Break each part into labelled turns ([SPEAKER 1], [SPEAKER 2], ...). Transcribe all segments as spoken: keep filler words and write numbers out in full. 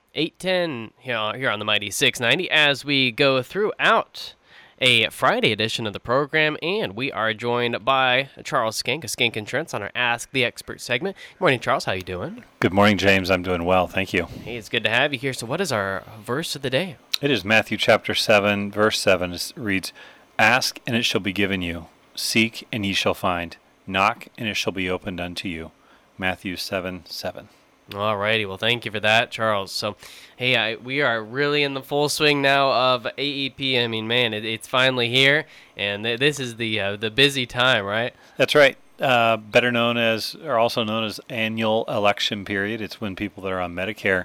[SPEAKER 1] eight ten here, here on the Mighty six ninety as we go throughout a Friday edition of the program, and we are joined by Charles Skink of Skink Insurance on our Ask the Expert segment. Good morning, Charles. How you doing?
[SPEAKER 2] Good morning, James. I'm doing well. Thank you.
[SPEAKER 1] Hey, it's good to have you here. So what is our verse of the day?
[SPEAKER 2] It is Matthew chapter seven, verse seven. It reads, "Ask, and it shall be given you. Seek, and ye shall find. Knock, and it shall be opened unto you." Matthew seven, seven.
[SPEAKER 1] All righty. Well, thank you for that, Charles. So, hey, I, we are really in the full swing now of A E P. I mean, man, it, it's finally here, and th- this is the uh, the busy time, right?
[SPEAKER 2] That's right. Uh, better known as, or also known as annual election period. It's when people that are on Medicare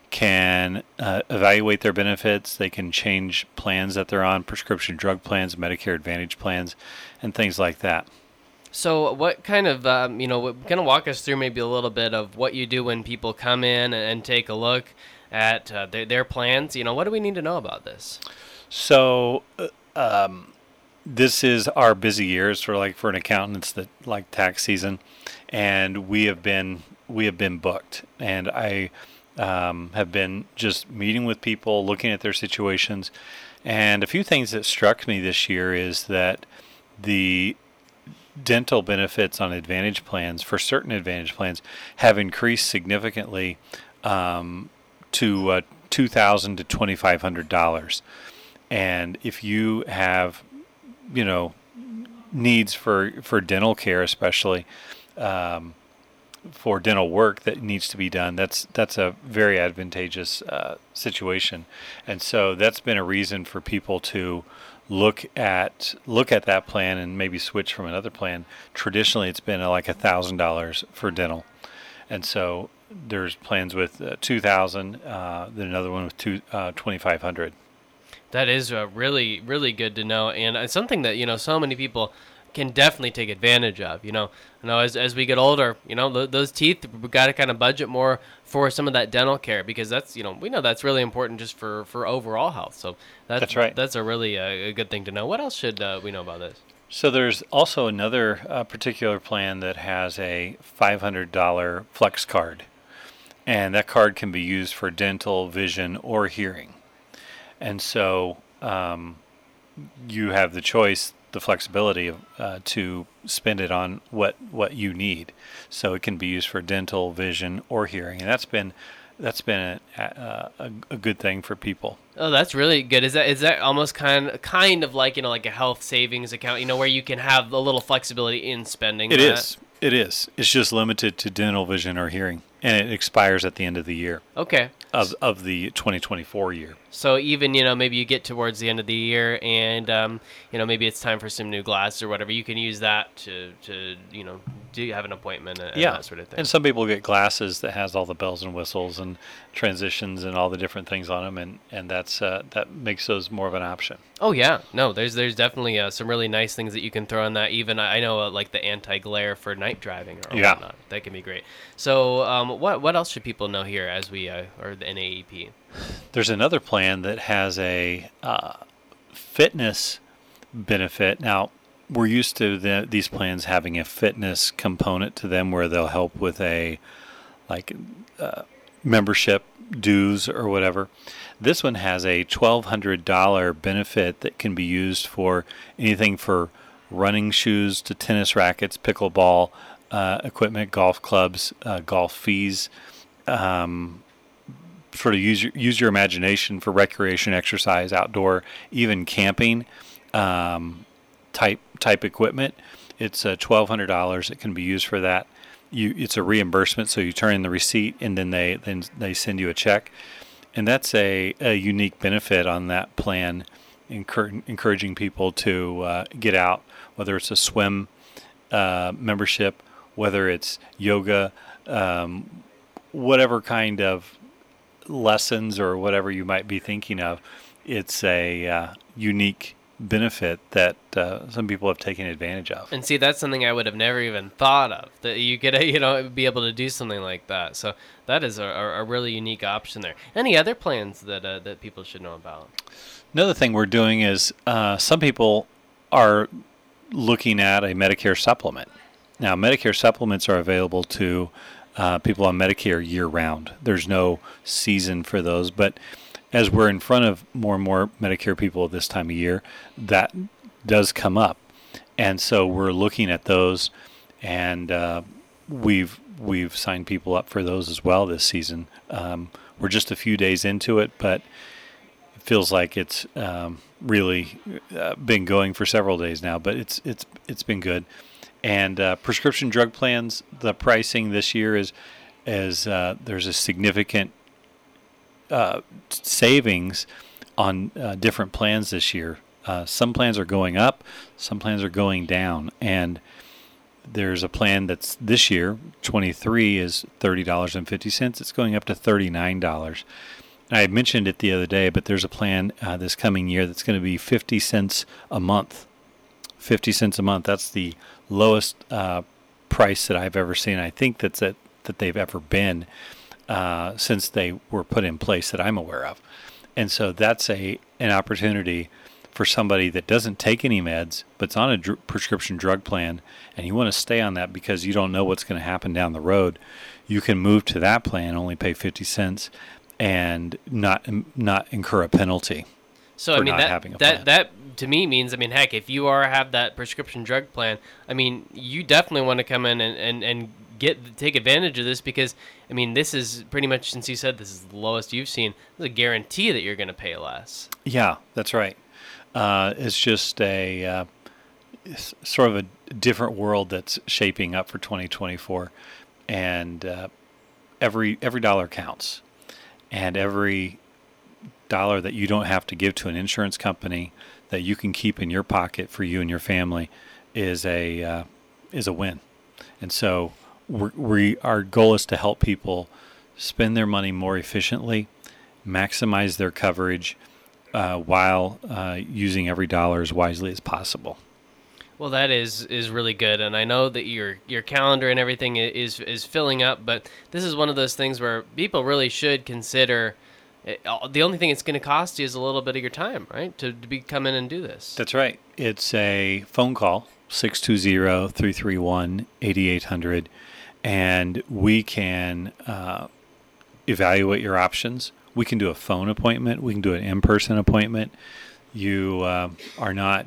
[SPEAKER 2] can uh, evaluate their benefits. They can change plans that they're on, prescription drug plans, Medicare Advantage plans, and things like that.
[SPEAKER 1] So what kind of, um, you know, kind of walk us through maybe a little bit of what you do when people come in and take a look at uh, their, their plans. You know, what do we need to know about this?
[SPEAKER 2] So uh, um, this is our busy years for like for an accountant. It's the like tax season, and we have been we have been booked, and I um, have been just meeting with people, looking at their situations, and a few things that struck me this year is that the dental benefits on Advantage plans, for certain Advantage plans, have increased significantly um, to uh, two thousand dollars to twenty-five hundred dollars. And if you have, you know, needs for, for dental care, especially um, for dental work that needs to be done, that's that's a very advantageous uh, situation. And so that's been a reason for people to look at look at that plan and maybe switch from another plan. Traditionally, it's been uh, like a thousand dollars for dental, and so there's plans with uh, two thousand, uh, then another one with two uh, twenty five hundred.
[SPEAKER 1] That is uh, really really good to know, and it's something that you know so many people can definitely take advantage of. You know, you know, as as we get older, you know, th- those teeth, we got to kind of budget more for some of that dental care, because that's, you know, we know that's really important just for, for overall health. So that's,
[SPEAKER 2] that's right.
[SPEAKER 1] That's a really uh, a good thing to know. What else should uh, we know about this?
[SPEAKER 2] So there's also another uh, particular plan that has a five hundred dollars flex card, and that card can be used for dental, vision, or hearing. And so um, you have the choice, the flexibility of, uh, to spend it on what, what you need. So it can be used for dental, vision, or hearing, and that's been that's been a, a, a good thing for people.
[SPEAKER 1] Oh, that's really good. Is that is that almost kind kind of like, you know, like a health savings account, you know, where you can have a little flexibility in spending?
[SPEAKER 2] It
[SPEAKER 1] that?
[SPEAKER 2] is. It is. It's just limited to dental, vision, or hearing, and it expires at the end of the year.
[SPEAKER 1] Okay.
[SPEAKER 2] Of of the twenty twenty-four year.
[SPEAKER 1] So even, you know, maybe you get towards the end of the year and, um, you know, maybe it's time for some new glasses or whatever. You can use that to, to you know, do you have an appointment and
[SPEAKER 2] yeah.
[SPEAKER 1] that sort of thing.
[SPEAKER 2] And some people get glasses that has all the bells and whistles and transitions and all the different things on them, and, and that's uh, that makes those more of an option.
[SPEAKER 1] Oh, yeah. No, there's there's definitely uh, some really nice things that you can throw on that. Even, I know, uh, like the anti-glare for night driving or
[SPEAKER 2] yeah.
[SPEAKER 1] whatnot. That can be great. So um, what what else should people know here as we, uh, or the N A E P?
[SPEAKER 2] There's another plan that has a uh, fitness benefit. Now, we're used to the, these plans having a fitness component to them where they'll help with a, like, uh, membership dues or whatever. This one has a twelve hundred dollars benefit that can be used for anything for running shoes to tennis rackets, pickleball uh, equipment, golf clubs, uh, golf fees, um, sort of use your, use your imagination for recreation, exercise, outdoor, even camping um, type type equipment. It's uh, twelve hundred dollars. It can be used for that. You, it's a reimbursement, so you turn in the receipt, and then they then they send you a check, and that's a, a unique benefit on that plan, encouraging encouraging people to uh, get out, whether it's a swim uh, membership, whether it's yoga, um, whatever kind of lessons or whatever you might be thinking of. It's a uh, unique benefit that uh, some people have taken advantage of.
[SPEAKER 1] And see, that's something I would have never even thought of, that you could, you know, be able to do something like that. So that is a, a really unique option there. Any other plans that uh, that people should know about?
[SPEAKER 2] Another thing we're doing is uh, some people are looking at a Medicare supplement. Now, Medicare supplements are available to uh, people on Medicare year round. There's no season for those, but as we're in front of more and more Medicare people at this time of year, that does come up. And so we're looking at those, and uh, we've we've signed people up for those as well this season. Um, we're just a few days into it, but it feels like it's um, really uh, been going for several days now. But it's it's it's been good. And uh, prescription drug plans, the pricing this year is is uh, there's a significant uh, savings on uh, different plans this year. Uh, some plans are going up, some plans are going down, and there's a plan that's this year, twenty-three, is thirty dollars and fifty cents. It's going up to thirty-nine dollars. I mentioned it the other day, but there's a plan uh, this coming year that's going to be fifty cents a month. fifty cents a month. That's the lowest uh, price that I've ever seen. I think that's it, that they've ever been uh, since they were put in place that I'm aware of. And so that's a an opportunity for somebody that doesn't take any meds, but's on a dr- prescription drug plan, and you want to stay on that because you don't know what's going to happen down the road. You can move to that plan, only pay fifty cents, and not not incur a penalty.
[SPEAKER 1] So
[SPEAKER 2] for
[SPEAKER 1] I mean
[SPEAKER 2] not
[SPEAKER 1] that
[SPEAKER 2] having a
[SPEAKER 1] that
[SPEAKER 2] plan.
[SPEAKER 1] that to me means, I mean, heck, if you are have that prescription drug plan, I mean, you definitely want to come in and, and, and get take advantage of this, because I mean, this is pretty much, since you said this is the lowest you've seen, there's a guarantee that you're going to pay less.
[SPEAKER 2] Yeah, that's right. Uh, it's just a uh, it's sort of a different world that's shaping up for twenty twenty-four, and uh, every every dollar counts, and every dollar that you don't have to give to an insurance company that you can keep in your pocket for you and your family is a uh, is a win. And so we're, we our goal is to help people spend their money more efficiently, maximize their coverage, uh, while uh, using every dollar as wisely as possible.
[SPEAKER 1] Well, that is, is really good, and I know that your your calendar and everything is is filling up, but this is one of those things where people really should consider. It, the only thing it's going to cost you is a little bit of your time, right, to, to be come in and do this.
[SPEAKER 2] That's right. It's a phone call, six two zero, three three one, eight eight zero zero, and we can uh, evaluate your options. We can do a phone appointment. We can do an in-person appointment. You uh, are not.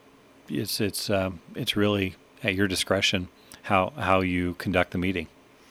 [SPEAKER 2] It's it's uh, it's really at your discretion how how you conduct the meeting.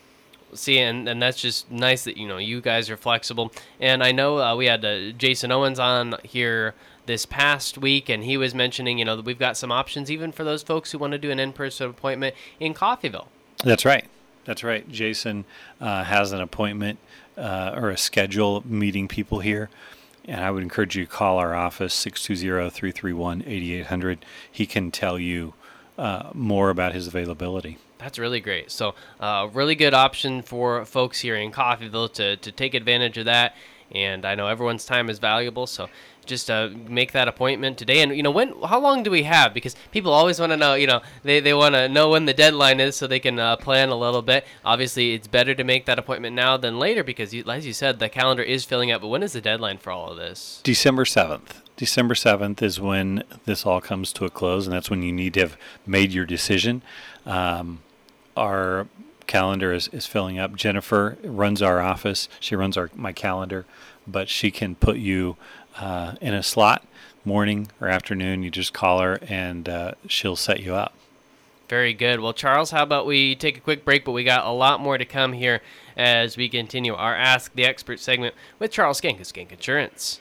[SPEAKER 1] See, and, and that's just nice that, you know, you guys are flexible. And I know uh, we had uh, Jason Owens on here this past week, and he was mentioning, you know, that we've got some options even for those folks who want to do an in-person appointment in Coffeyville.
[SPEAKER 2] That's right. That's right. Jason uh, has an appointment uh, or a schedule meeting people here. And I would encourage you to call our office, six two zero, three three one, eight eight zero zero. He can tell you uh, more about his availability.
[SPEAKER 1] That's really great. So a uh, really good option for folks here in Coffeyville to, to take advantage of that. And I know everyone's time is valuable, so just uh, make that appointment today. And, you know, when, how long do we have? Because people always want to know, you know, they, they want to know when the deadline is so they can uh, plan a little bit. Obviously, it's better to make that appointment now than later because, you, as you said, the calendar is filling up. But when is the deadline for all of this?
[SPEAKER 2] December seventh. December seventh is when this all comes to a close, and that's when you need to have made your decision. Um, our calendar is, is filling up. Jennifer runs our office. She runs our my calendar, but she can put you uh, in a slot, morning or afternoon. You just call her, and uh, she'll set you up.
[SPEAKER 1] Very good. Well, Charles, how about we take a quick break, but we got a lot more to come here as we continue our Ask the Expert segment with Charles Schenk of Schenk Insurance.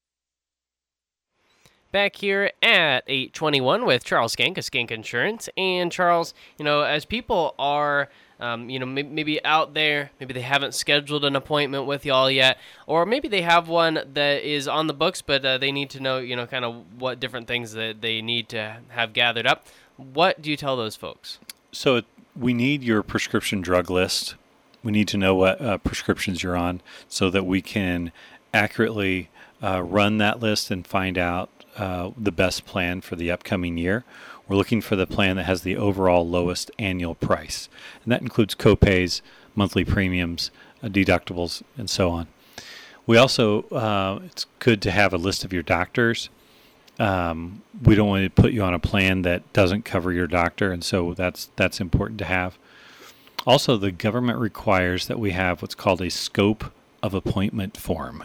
[SPEAKER 1] Back here at eight twenty-one with Charles Schenk of Schenk Insurance. And Charles, you know, as people are, um, you know, maybe, maybe out there, maybe they haven't scheduled an appointment with y'all yet, or maybe they have one that is on the books, but uh, they need to know, you know, kind of what different things that they need to have gathered up. What do you tell those folks?
[SPEAKER 2] So it, we need your prescription drug list. We need to know what uh, prescriptions you're on so that we can accurately uh, run that list and find out Uh, the best plan for the upcoming year. We're looking for the plan that has the overall lowest annual price, and that includes copays, monthly premiums, uh, deductibles, and so on. We also, uh, it's good to have a list of your doctors. Um, we don't want to put you on a plan that doesn't cover your doctor, and so that's that's important to have. Also, the government requires that we have what's called a scope of appointment form.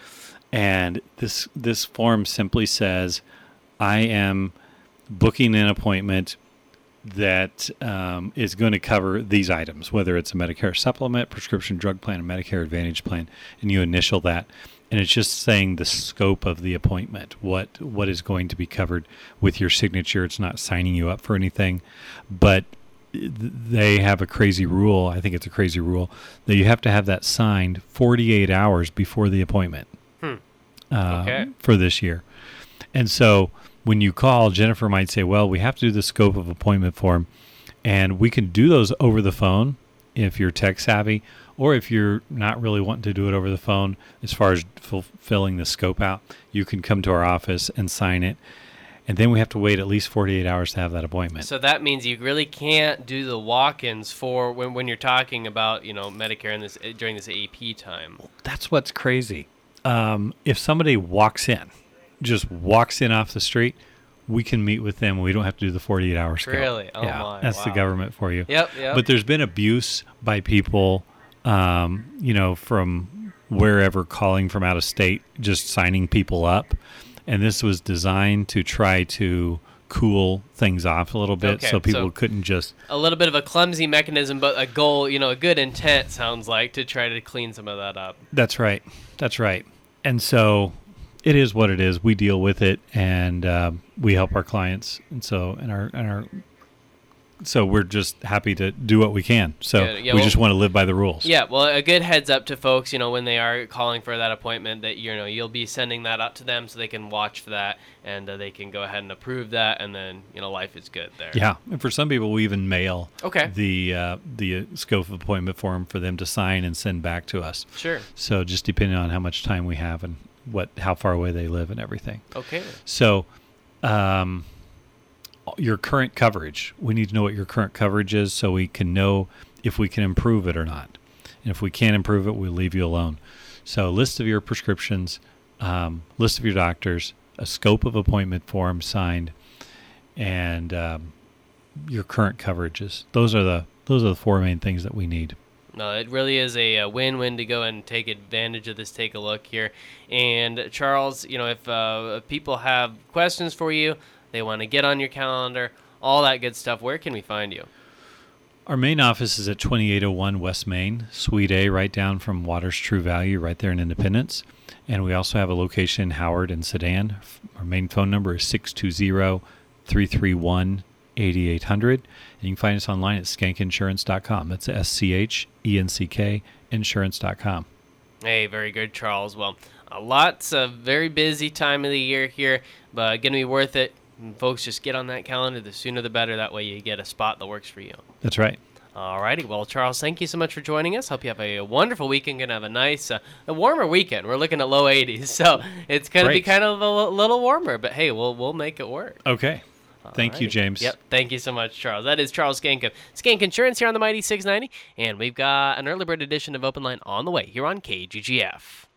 [SPEAKER 2] And this this form simply says, I am booking an appointment that um, is going to cover these items, whether it's a Medicare supplement, prescription drug plan, a Medicare Advantage plan, and you initial that. And it's just saying the scope of the appointment, what what is going to be covered with your signature. It's not signing you up for anything. But they have a crazy rule, I think it's a crazy rule, that you have to have that signed forty-eight hours before the appointment
[SPEAKER 1] Hmm.
[SPEAKER 2] uh,
[SPEAKER 1] Okay.
[SPEAKER 2] for this year. And so when you call, Jennifer might say, well, we have to do the scope of appointment form, and we can do those over the phone if you're tech savvy, or if you're not really wanting to do it over the phone, as far as fulfilling the scope out, you can come to our office and sign it. And then we have to wait at least forty-eight hours to have that appointment.
[SPEAKER 1] So that means you really can't do the walk-ins for when, when you're talking about, you know, Medicare and this during this A P time.
[SPEAKER 2] That's what's crazy. Um, if somebody walks in, just walks in off the street, we can meet with them. We don't have to do the forty-eight hour scope.
[SPEAKER 1] Really? Oh,
[SPEAKER 2] yeah,
[SPEAKER 1] my.
[SPEAKER 2] that's the
[SPEAKER 1] Wow.
[SPEAKER 2] government for you.
[SPEAKER 1] Yep, yep.
[SPEAKER 2] But there's been abuse by people, um, you know, from wherever, calling from out of state, just signing people up. And this was designed to try to cool things off a little bit,
[SPEAKER 1] Okay,
[SPEAKER 2] so people
[SPEAKER 1] so-
[SPEAKER 2] couldn't just.
[SPEAKER 1] A little bit of a clumsy mechanism, but a goal, you know, a good intent sounds like to try to clean some of that up.
[SPEAKER 2] That's right. That's right. And so it is what it is. We deal with it, and um, we help our clients. And so, and our, and our, so we're just happy to do what we can. So
[SPEAKER 1] Good. Yeah,
[SPEAKER 2] we
[SPEAKER 1] well-
[SPEAKER 2] just want to live by the rules.
[SPEAKER 1] Yeah, well, a good heads up to folks, you know, when they are calling for that appointment, that, you know, you'll be sending that out to them so they can watch for that, and uh, they can go ahead and approve that, and then, you know, life is good there.
[SPEAKER 2] Yeah. And for some people, we even mail
[SPEAKER 1] Okay.
[SPEAKER 2] the uh, the scope of appointment form for them to sign and send back to us.
[SPEAKER 1] Sure.
[SPEAKER 2] So just depending on how much time we have and what how far away they live and everything.
[SPEAKER 1] Okay.
[SPEAKER 2] So, um, your current coverage. We need to know what your current coverage is so we can know if we can improve it or not. And if we can't improve it, we'll leave you alone. So, list of your prescriptions, um, list of your doctors, a scope of appointment form signed, and um, your current coverages. Those are the those are the four main things that we need.
[SPEAKER 1] No, it really is a, a win-win to go and take advantage of this. Take a look here. And Charles, you know, if, uh, if people have questions for you, they want to get on your calendar, all that good stuff, where can we find you?
[SPEAKER 2] Our main office is at twenty-eight oh one West Main, Suite A, right down from Water's True Value, right there in Independence. And we also have a location in Howard and Sedan. Our main phone number is six two zero, three three one, eight eight zero zero. And you can find us online at skank insurance dot com. That's S C H E N C K insurance dot com.
[SPEAKER 1] Hey, very good, Charles. Well, uh, lots of very busy time of the year here, but going to be worth it. And folks, just get on that calendar. The sooner the better. That way you get a spot that works for you.
[SPEAKER 2] That's right.
[SPEAKER 1] All righty. Well, Charles, thank you so much for joining us. Hope you have a wonderful weekend. Going to have a nice, uh, a warmer weekend. We're looking at low eighties, so it's going to be
[SPEAKER 2] Great.
[SPEAKER 1] kind of a l- little warmer. But hey, we'll we'll make it work.
[SPEAKER 2] Okay. Thank you,
[SPEAKER 1] Alrighty.
[SPEAKER 2] James.
[SPEAKER 1] Yep. Thank you so much, Charles. That is Charles Skank of Skank Insurance here on the Mighty six ninety, and we've got an early bird edition of Open Line on the way here on K G G F.